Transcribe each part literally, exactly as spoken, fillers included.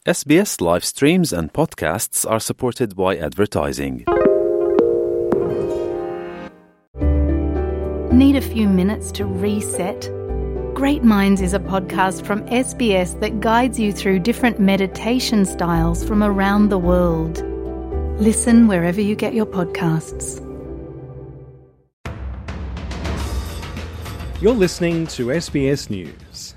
S B S live streams and podcasts are supported by advertising. Need a few minutes to reset? Great Minds is a podcast from S B S that guides you through different meditation styles from around the world. Listen wherever you get your podcasts. You're listening to S B S News.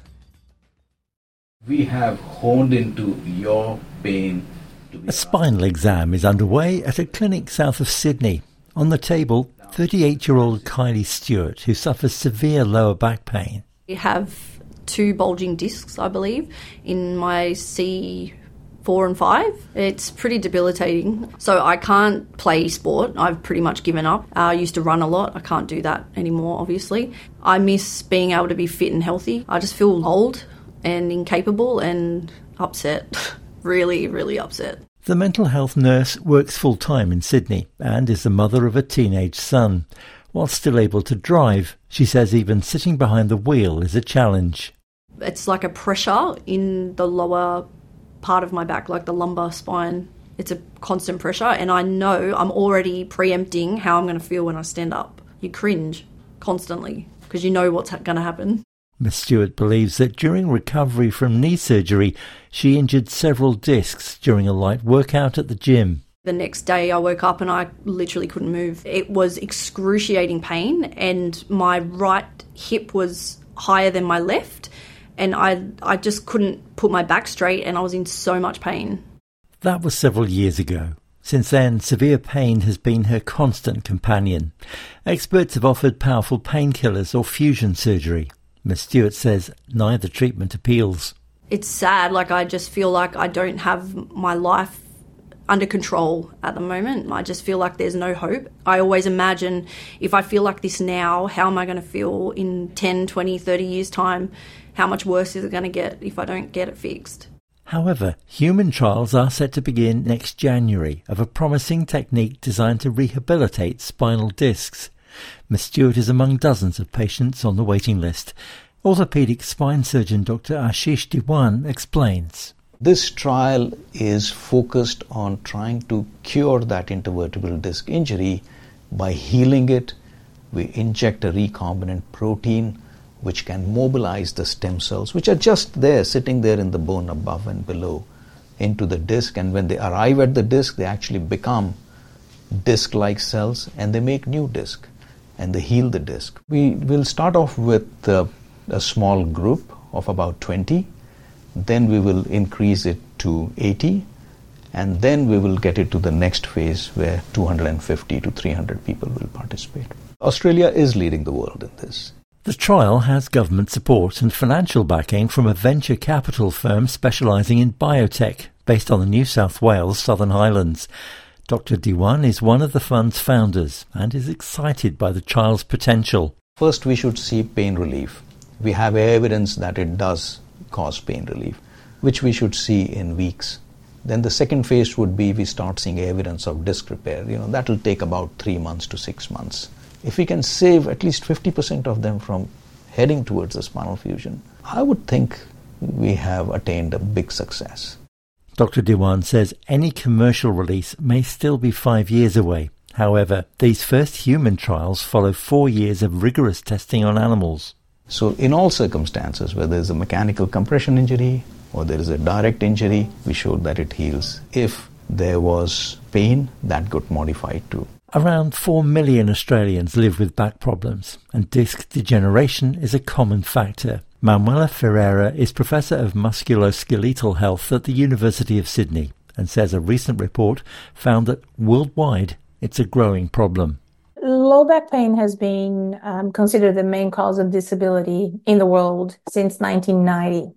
We have honed into your pain. A spinal exam is underway at a clinic south of Sydney. On the table, thirty-eight-year-old Kylie Stewart, who suffers severe lower back pain. I have two bulging discs, I believe, in my C four and five. It's pretty debilitating. So I can't play sport. I've pretty much given up. Uh, I used to run a lot. I can't do that anymore, obviously. I miss being able to be fit and healthy. I just feel old and incapable and upset. really, really upset. The mental health nurse works full-time in Sydney and is the mother of a teenage son. While still able to drive, she says even sitting behind the wheel is a challenge. It's like a pressure in the lower part of my back, like the lumbar spine. It's a constant pressure, and I know I'm already preempting how I'm going to feel when I stand up. You cringe constantly because you know what's ha- going to happen. Miss Stewart believes that during recovery from knee surgery, she injured several discs during a light workout at the gym. The next day I woke up and I literally couldn't move. It was excruciating pain, and my right hip was higher than my left, and I I just couldn't put my back straight, and I was in so much pain. That was several years ago. Since then, severe pain has been her constant companion. Experts have offered powerful painkillers or fusion surgery. Miss Stewart says neither treatment appeals. It's sad. Like, I just feel like I don't have my life under control at the moment. I just feel like there's no hope. I always imagine if I feel like this now, how am I going to feel in ten, twenty, thirty years' time? How much worse is it going to get if I don't get it fixed? However, human trials are set to begin next January of a promising technique designed to rehabilitate spinal discs. Miss Stewart is among dozens of patients on the waiting list. Orthopaedic spine surgeon Doctor Ashish Diwan explains. This trial is focused on trying to cure that intervertebral disc injury by healing it. We inject a recombinant protein which can mobilize the stem cells, which are just there, sitting there in the bone above and below, into the disc. And when they arrive at the disc, they actually become disc-like cells, and they make new disc, and they heal the disc. We will start off with uh, a small group of about twenty. Then we will increase it to eighty, and then we will get it to the next phase where two hundred fifty to three hundred people will participate. Australia is leading the world in this. The trial has government support and financial backing from a venture capital firm specialising in biotech based on the New South Wales Southern Highlands. Doctor Diwan is one of the fund's founders and is excited by the trial's potential. First, we should see pain relief. We have evidence that it does cause pain relief, which we should see in weeks. Then the second phase would be we start seeing evidence of disc repair. You know, that will take about three months to six months. If we can save at least fifty percent of them from heading towards a spinal fusion, I would think we have attained a big success. Doctor Diwan says any commercial release may still be five years away. However, these first human trials follow four years of rigorous testing on animals. So in all circumstances, whether there's a mechanical compression injury or there is a direct injury, we showed that it heals. If there was pain, that got modified too. Around four million Australians live with back problems, and disc degeneration is a common factor. Manuela Ferreira is Professor of Musculoskeletal Health at the University of Sydney and says a recent report found that worldwide it's a growing problem. Low back pain has been um, considered the main cause of disability in the world since nineteen ninety.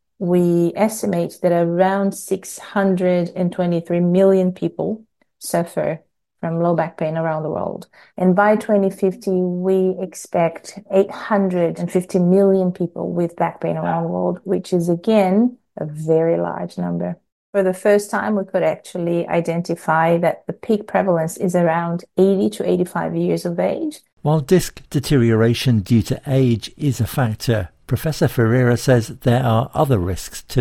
We estimate that around six hundred twenty-three million people suffer from low back pain around the world. And by twenty fifty, we expect eight hundred fifty million people with back pain around the world, which is, again, a very large number. For the first time, we could actually identify that the peak prevalence is around eighty to eighty-five years of age. While disc deterioration due to age is a factor, Professor Ferreira says there are other risks too.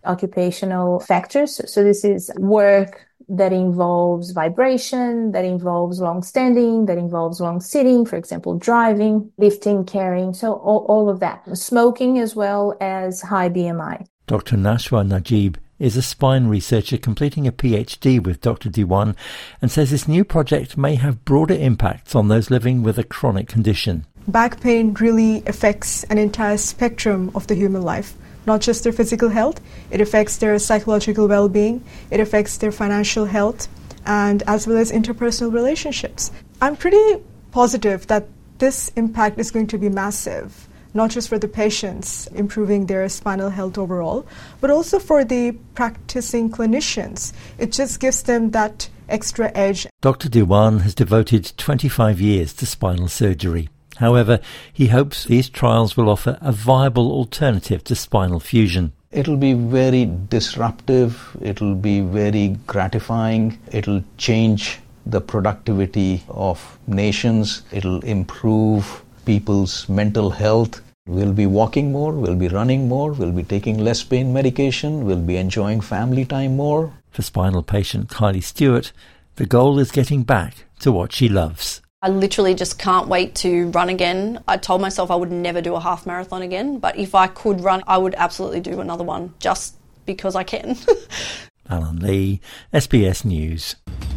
occupational factors. So this is work that involves vibration, that involves long standing, that involves long sitting, for example, driving, lifting, carrying, so all, all of that. Smoking as well as high B M I. Doctor Nashwa Najib is a spine researcher completing a PhD with Doctor Diwan and says this new project may have broader impacts on those living with a chronic condition. Back pain really affects an entire spectrum of the human life. Not just their physical health, it affects their psychological well-being, it affects their financial health, and as well as interpersonal relationships. I'm pretty positive that this impact is going to be massive, not just for the patients improving their spinal health overall, but also for the practicing clinicians. It just gives them that extra edge. Doctor Diwan has devoted twenty-five years to spinal surgery. However, he hopes these trials will offer a viable alternative to spinal fusion. It'll be very disruptive, it'll be very gratifying, it'll change the productivity of nations, it'll improve people's mental health. We'll be walking more, we'll be running more, we'll be taking less pain medication, we'll be enjoying family time more. For spinal patient Kylie Stewart, the goal is getting back to what she loves. I literally just can't wait to run again. I told myself I would never do a half marathon again, but if I could run, I would absolutely do another one just because I can. Alan Lee, S B S News.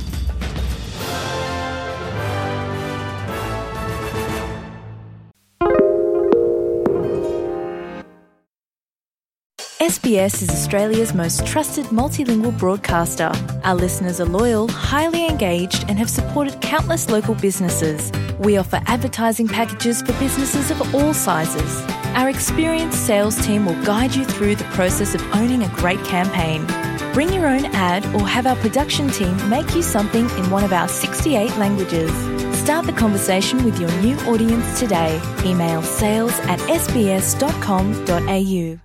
S B S is Australia's most trusted multilingual broadcaster. Our listeners are loyal, highly engaged, and have supported countless local businesses. We offer advertising packages for businesses of all sizes. Our experienced sales team will guide you through the process of owning a great campaign. Bring your own ad or have our production team make you something in one of our sixty-eight languages. Start the conversation with your new audience today. Email sales at s b s dot com dot a u.